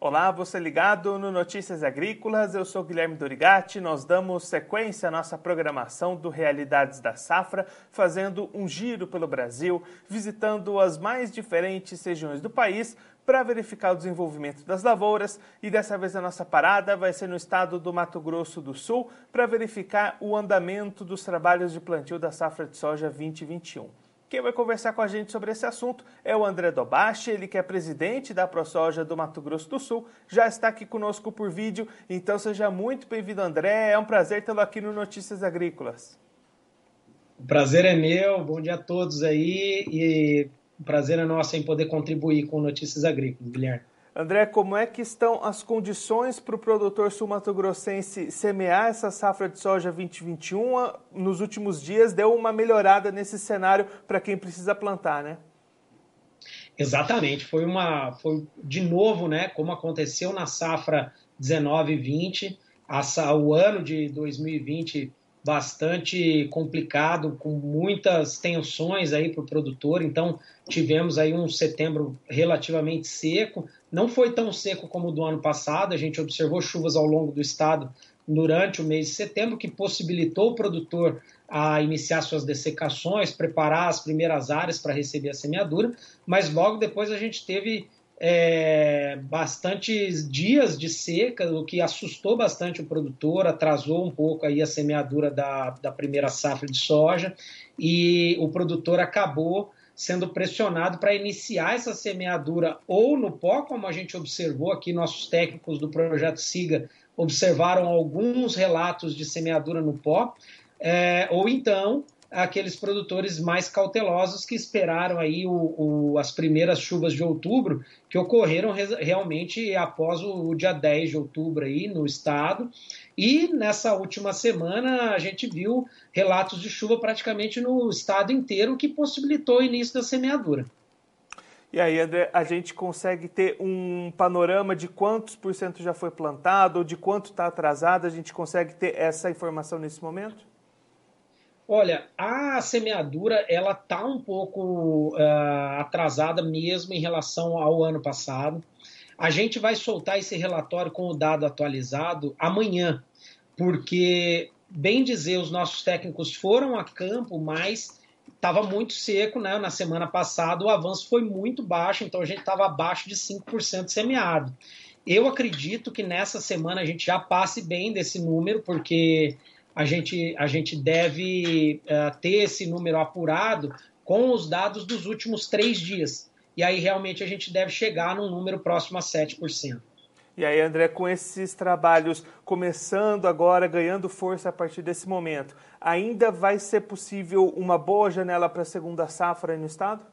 Olá, você ligado no Notícias Agrícolas, eu sou Guilherme Dorigatti, nós damos sequência à nossa programação do Realidades da Safra, fazendo um giro pelo Brasil, visitando as mais diferentes regiões do país para verificar o desenvolvimento das lavouras, e dessa vez a nossa parada vai ser no estado do Mato Grosso do Sul para verificar o andamento dos trabalhos de plantio da safra de soja 2021. Quem vai conversar com a gente sobre esse assunto é o André Dobache, ele que é presidente da ProSoja do Mato Grosso do Sul, já está aqui conosco por vídeo, então seja muito bem-vindo, André, é um prazer tê-lo aqui no Notícias Agrícolas. O prazer é meu, bom dia a todos aí, e o prazer é nosso em poder contribuir com Notícias Agrícolas, Guilherme. André, como é que estão as condições para o produtor sul-mato-grossense semear essa safra de soja 2021? Nos últimos dias deu uma melhorada nesse cenário para quem precisa plantar, né? Exatamente, foi de novo, né, como aconteceu na safra 19 e 20, o ano de 2020 bastante complicado, com muitas tensões aí para o produtor, então tivemos aí um setembro relativamente seco, não foi tão seco como o do ano passado, a gente observou chuvas ao longo do estado durante o mês de setembro, que possibilitou o produtor a iniciar suas dessecações, preparar as primeiras áreas para receber a semeadura, mas logo depois a gente teve bastantes dias de seca, o que assustou bastante o produtor, atrasou um pouco aí a semeadura da primeira safra de soja, e o produtor acabou sendo pressionado para iniciar essa semeadura ou no pó, como a gente observou aqui, nossos técnicos do Projeto SIGA observaram alguns relatos de semeadura no pó, ou então aqueles produtores mais cautelosos que esperaram aí as primeiras chuvas de outubro, que ocorreram realmente após o dia 10 de outubro aí no estado, e nessa última semana a gente viu relatos de chuva praticamente no estado inteiro, que possibilitou o início da semeadura. E aí, André, a gente consegue ter um panorama de quantos por cento já foi plantado ou de quanto está atrasado? A gente consegue ter essa informação nesse momento? Olha, a semeadura ela está um pouco atrasada mesmo em relação ao ano passado. A gente vai soltar esse relatório com o dado atualizado amanhã, porque, bem dizer, os nossos técnicos foram a campo, mas estava muito seco, né? Na semana passada o avanço foi muito baixo, então a gente estava abaixo de 5% semeado. Eu acredito que nessa semana a gente já passe bem desse número, porque a gente deve ter esse número apurado com os dados dos últimos 3 dias. E aí realmente a gente deve chegar num número próximo a 7%. E aí, André, com esses trabalhos começando agora, ganhando força a partir desse momento, ainda vai ser possível uma boa janela para a segunda safra aí no estado?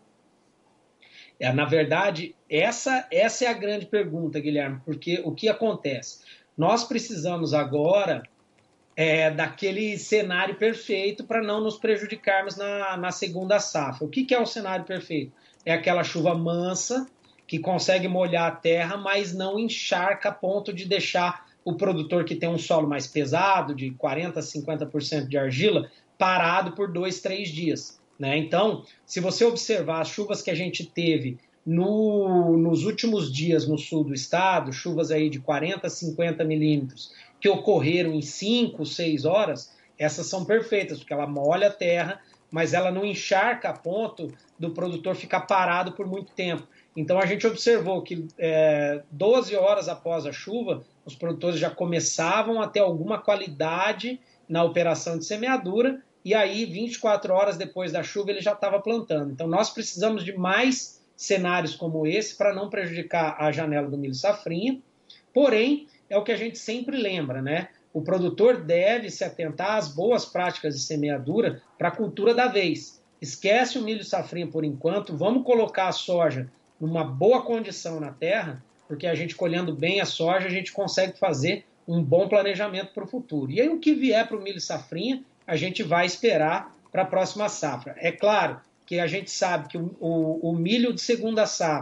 Na verdade, essa é a grande pergunta, Guilherme, porque o que acontece? Nós precisamos agora daquele cenário perfeito para não nos prejudicarmos na segunda safra. O que é o cenário perfeito? É aquela chuva mansa, que consegue molhar a terra, mas não encharca a ponto de deixar o produtor que tem um solo mais pesado, de 40% a 50% de argila, parado por 2, 3 dias. Né? Então, se você observar as chuvas que a gente teve nos últimos dias no sul do estado, chuvas aí de 40 a 50 milímetros, que ocorreram em 5, 6 horas, essas são perfeitas, porque ela molha a terra, mas ela não encharca a ponto do produtor ficar parado por muito tempo. Então a gente observou que 12 horas após a chuva, os produtores já começavam a ter alguma qualidade na operação de semeadura, e aí 24 horas depois da chuva ele já estava plantando. Então nós precisamos de mais cenários como esse para não prejudicar a janela do milho safrinha, porém é o que a gente sempre lembra, né? O produtor deve se atentar às boas práticas de semeadura para a cultura da vez. Esquece o milho safrinha por enquanto, vamos colocar a soja numa boa condição na terra, porque a gente colhendo bem a soja, a gente consegue fazer um bom planejamento para o futuro. E aí o que vier para o milho safrinha, a gente vai esperar para a próxima safra. É claro que a gente sabe que o milho de segunda safra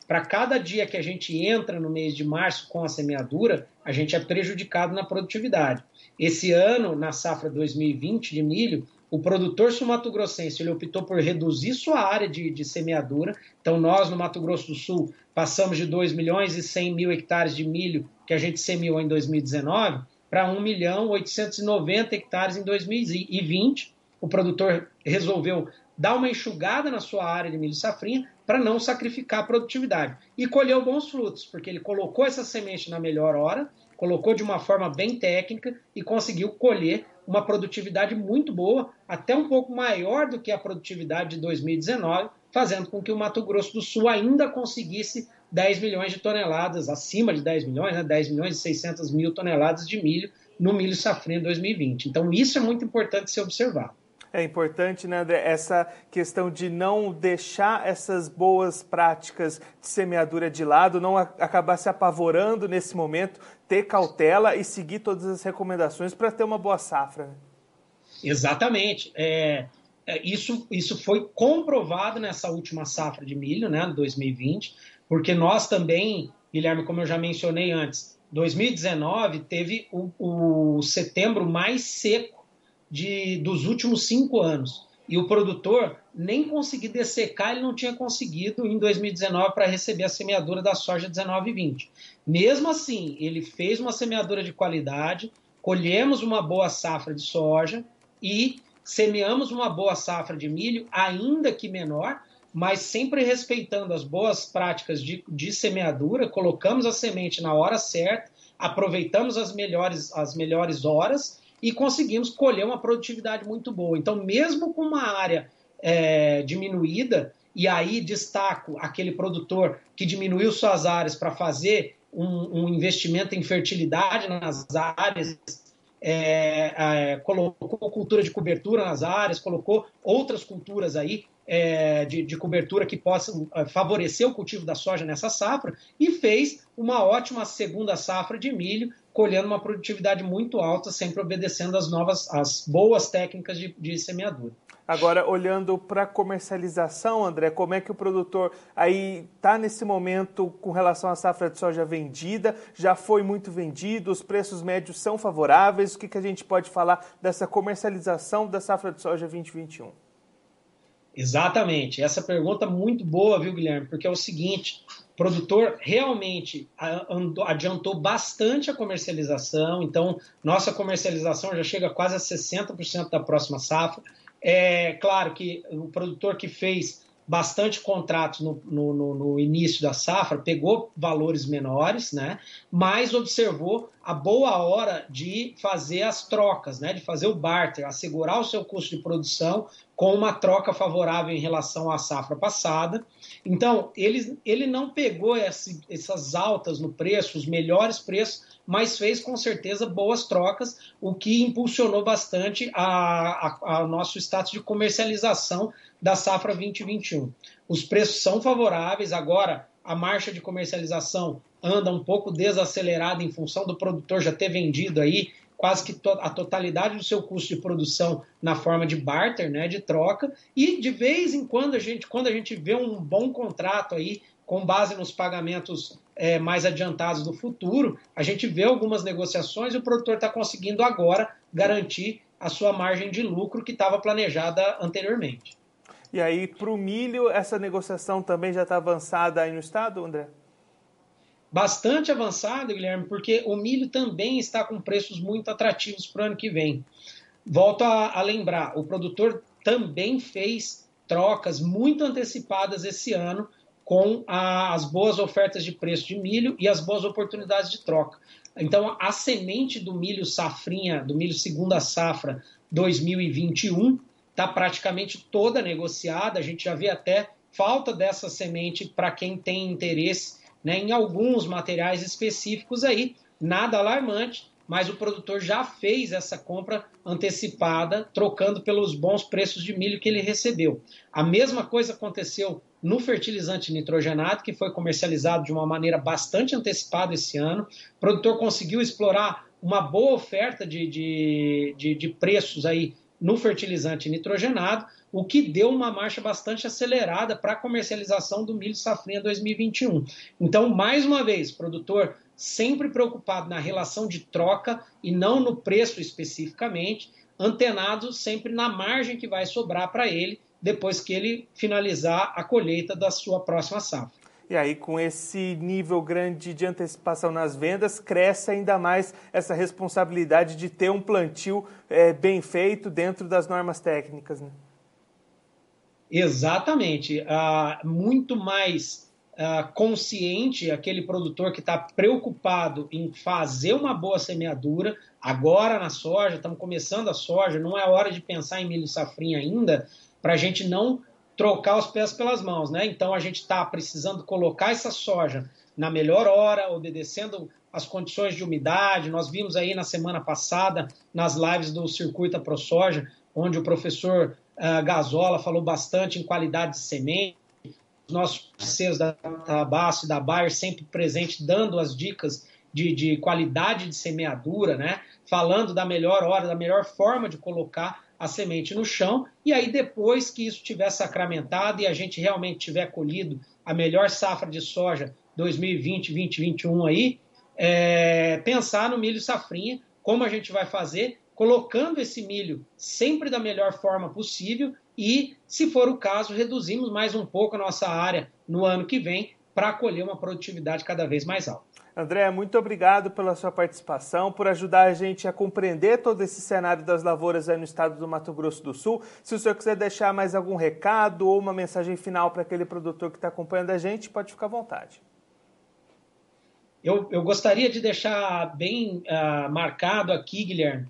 para cada dia que a gente entra no mês de março com a semeadura, a gente é prejudicado na produtividade. Esse ano, na safra 2020 de milho, o produtor sul-mato-grossense ele optou por reduzir sua área de semeadura. Então, nós, no Mato Grosso do Sul, passamos de 2 milhões e 100 mil hectares de milho que a gente semeou em 2019 para 1 milhão 890 hectares em 2020. O produtor resolveu dar uma enxugada na sua área de milho safrinha para não sacrificar a produtividade. E colheu bons frutos, porque ele colocou essa semente na melhor hora, colocou de uma forma bem técnica e conseguiu colher uma produtividade muito boa, até um pouco maior do que a produtividade de 2019, fazendo com que o Mato Grosso do Sul ainda conseguisse 10 milhões de toneladas, acima de 10 milhões, né? 10 milhões e 600 mil toneladas de milho no milho safrinha 2020. Então isso é muito importante ser observado. É importante, né, André, essa questão de não deixar essas boas práticas de semeadura de lado, não acabar se apavorando nesse momento, ter cautela e seguir todas as recomendações para ter uma boa safra. Né? Exatamente. Isso foi comprovado nessa última safra de milho, né, 2020, porque nós também, Guilherme, como eu já mencionei antes, 2019 teve o setembro mais seco dos últimos 5 anos. E o produtor nem conseguir dessecar, ele não tinha conseguido em 2019 para receber a semeadura da soja 19 e 20. Mesmo assim, ele fez uma semeadura de qualidade, colhemos uma boa safra de soja e semeamos uma boa safra de milho, ainda que menor, mas sempre respeitando as boas práticas de semeadura, colocamos a semente na hora certa, aproveitamos as melhores horas e conseguimos colher uma produtividade muito boa. Então, mesmo com uma área diminuída, e aí destaco aquele produtor que diminuiu suas áreas para fazer um investimento em fertilidade nas áreas, colocou cultura de cobertura nas áreas, colocou outras culturas aí de cobertura que possam favorecer o cultivo da soja nessa safra e fez uma ótima segunda safra de milho, colhendo uma produtividade muito alta, sempre obedecendo as boas técnicas de semeadura. Agora, olhando para a comercialização, André, como é que o produtor aí está nesse momento com relação à safra de soja vendida? Já foi muito vendido, os preços médios são favoráveis? O que a gente pode falar dessa comercialização da safra de soja 2021? Exatamente. Essa pergunta é muito boa, viu, Guilherme? Porque é o seguinte, o produtor realmente adiantou bastante a comercialização, então nossa comercialização já chega quase a 60% da próxima safra. É claro que o produtor que fez bastante contratos no início da safra pegou valores menores, né? Mas observou a boa hora de fazer as trocas, né? De fazer o barter, assegurar o seu custo de produção com uma troca favorável em relação à safra passada. Então, ele não pegou essas altas no preço, os melhores preços, mas fez com certeza boas trocas, o que impulsionou bastante a nosso status de comercialização da safra 2021. Os preços são favoráveis, agora a marcha de comercialização anda um pouco desacelerada em função do produtor já ter vendido aí quase que a totalidade do seu custo de produção na forma de barter, né, de troca, e de vez em quando quando a gente vê um bom contrato aí, com base nos pagamentos mais adiantados do futuro, a gente vê algumas negociações e o produtor está conseguindo agora garantir a sua margem de lucro que estava planejada anteriormente. E aí, para o milho, essa negociação também já está avançada aí no estado, André? Bastante avançado, Guilherme, porque o milho também está com preços muito atrativos para o ano que vem. Volto a lembrar, o produtor também fez trocas muito antecipadas esse ano com as boas ofertas de preço de milho e as boas oportunidades de troca. Então, a semente do milho safrinha, do milho segunda safra 2021, está praticamente toda negociada. A gente já vê até falta dessa semente para quem tem interesse, né, em alguns materiais específicos aí, nada alarmante, mas o produtor já fez essa compra antecipada, trocando pelos bons preços de milho que ele recebeu. A mesma coisa aconteceu no fertilizante nitrogenado, que foi comercializado de uma maneira bastante antecipada esse ano. O produtor conseguiu explorar uma boa oferta de preços aí no fertilizante nitrogenado, o que deu uma marcha bastante acelerada para a comercialização do milho safrinha 2021. Então, mais uma vez, produtor sempre preocupado na relação de troca e não no preço especificamente, antenado sempre na margem que vai sobrar para ele depois que ele finalizar a colheita da sua próxima safra. E aí, com esse nível grande de antecipação nas vendas, cresce ainda mais essa responsabilidade de ter um plantio bem feito dentro das normas técnicas, né? Exatamente. Muito mais consciente aquele produtor que está preocupado em fazer uma boa semeadura. Agora na soja, estamos começando a soja, não é hora de pensar em milho safrinha ainda, para a gente não trocar os pés pelas mãos, né? Então a gente está precisando colocar essa soja na melhor hora, obedecendo as condições de umidade. Nós vimos aí na semana passada, nas lives do Circuito ProSoja, onde o professor Gazola falou bastante em qualidade de semente, os nossos parceiros da Tabasso e da Bayer sempre presentes, dando as dicas de qualidade de semeadura, né? Falando da melhor hora, da melhor forma de colocar a semente no chão, e aí depois que isso tiver sacramentado e a gente realmente tiver colhido a melhor safra de soja 2020-2021 aí, pensar no milho safrinha, como a gente vai fazer, colocando esse milho sempre da melhor forma possível e, se for o caso, reduzimos mais um pouco a nossa área no ano que vem para colher uma produtividade cada vez mais alta. André, muito obrigado pela sua participação, por ajudar a gente a compreender todo esse cenário das lavouras aí no estado do Mato Grosso do Sul. Se o senhor quiser deixar mais algum recado ou uma mensagem final para aquele produtor que está acompanhando a gente, pode ficar à vontade. Eu gostaria de deixar bem marcado aqui, Guilherme,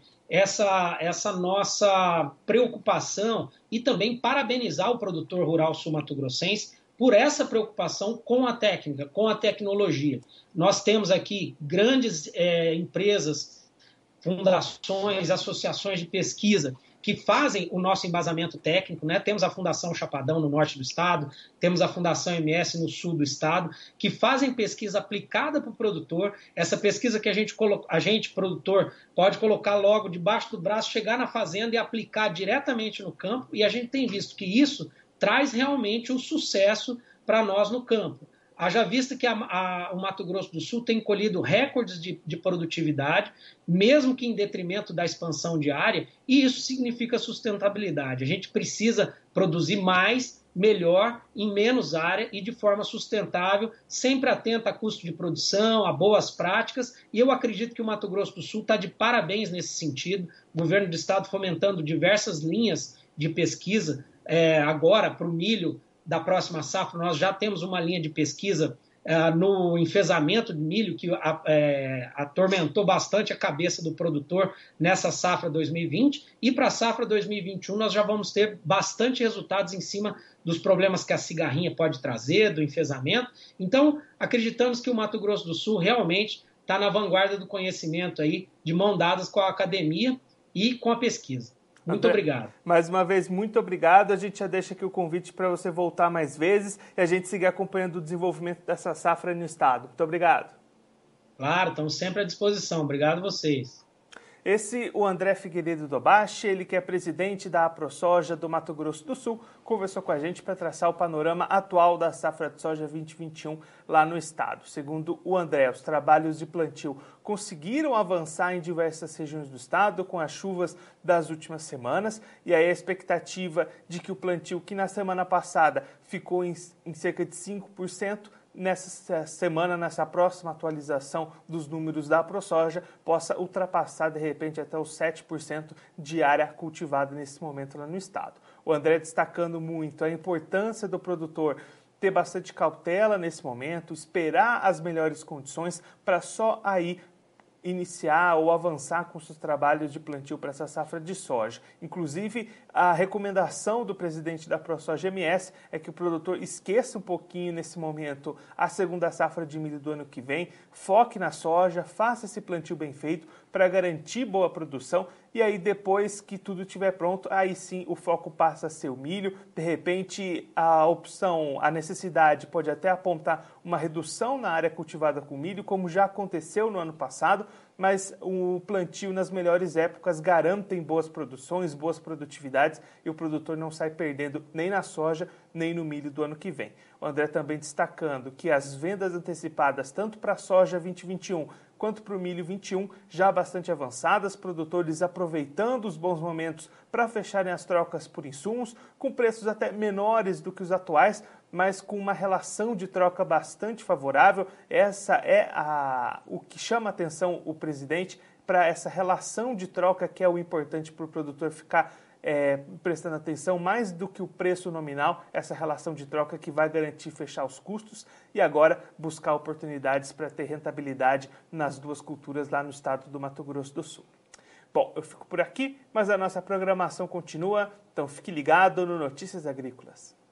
essa nossa preocupação e também parabenizar o produtor rural sul-mato-grossense por essa preocupação com a técnica, com a tecnologia. Nós temos aqui grandes empresas, fundações, associações de pesquisa que fazem o nosso embasamento técnico, né? Temos a Fundação Chapadão no norte do estado, temos a Fundação MS no sul do estado, que fazem pesquisa aplicada para o produtor, essa pesquisa que a gente, produtor, pode colocar logo debaixo do braço, chegar na fazenda e aplicar diretamente no campo, e a gente tem visto que isso traz realmente um sucesso para nós no campo. Haja vista que o Mato Grosso do Sul tem colhido recordes de produtividade, mesmo que em detrimento da expansão de área, e isso significa sustentabilidade. A gente precisa produzir mais, melhor, em menos área e de forma sustentável, sempre atento a custo de produção, a boas práticas, e eu acredito que o Mato Grosso do Sul está de parabéns nesse sentido. O governo do estado fomentando diversas linhas de pesquisa, agora para o milho da próxima safra, nós já temos uma linha de pesquisa no enfesamento de milho que atormentou bastante a cabeça do produtor nessa safra 2020, e para a safra 2021 nós já vamos ter bastante resultados em cima dos problemas que a cigarrinha pode trazer, do enfesamento. Então, acreditamos que o Mato Grosso do Sul realmente está na vanguarda do conhecimento aí, de mão dadas com a academia e com a pesquisa. Muito obrigado. Mais uma vez, muito obrigado. A gente já deixa aqui o convite para você voltar mais vezes e a gente seguir acompanhando o desenvolvimento dessa safra no estado. Muito obrigado. Claro, estamos sempre à disposição. Obrigado a vocês. Esse, o André Figueiredo Dobache, ele que é presidente da ProSoja do Mato Grosso do Sul, conversou com a gente para traçar o panorama atual da safra de soja 2021 lá no estado. Segundo o André, os trabalhos de plantio conseguiram avançar em diversas regiões do estado com as chuvas das últimas semanas, e aí a expectativa de que o plantio, que na semana passada ficou em cerca de 5%, nessa semana, nessa próxima atualização dos números da ProSoja, possa ultrapassar, de repente, até os 7% de área cultivada nesse momento lá no estado. O André destacando muito a importância do produtor ter bastante cautela nesse momento, esperar as melhores condições para só aí iniciar ou avançar com seus trabalhos de plantio para essa safra de soja. Inclusive, a recomendação do presidente da ProSoja MS é que o produtor esqueça um pouquinho nesse momento a segunda safra de milho do ano que vem, foque na soja, faça esse plantio bem feito para garantir boa produção, e aí depois que tudo estiver pronto, aí sim o foco passa a ser o milho. De repente a necessidade pode até apontar uma redução na área cultivada com milho, como já aconteceu no ano passado. mas o plantio nas melhores épocas garantem boas produções, boas produtividades e o produtor não sai perdendo nem na soja, nem no milho do ano que vem. O André também destacando que as vendas antecipadas tanto para a soja 2021 quanto para o milho 21 já bastante avançadas, produtores aproveitando os bons momentos para fecharem as trocas por insumos, com preços até menores do que os atuais, mas com uma relação de troca bastante favorável. Essa é o que chama a atenção o presidente para essa relação de troca, que é o importante para o produtor ficar prestando atenção mais do que o preço nominal, essa relação de troca que vai garantir fechar os custos e agora buscar oportunidades para ter rentabilidade nas duas culturas lá no estado do Mato Grosso do Sul. Bom, eu fico por aqui, mas a nossa programação continua, então fique ligado no Notícias Agrícolas.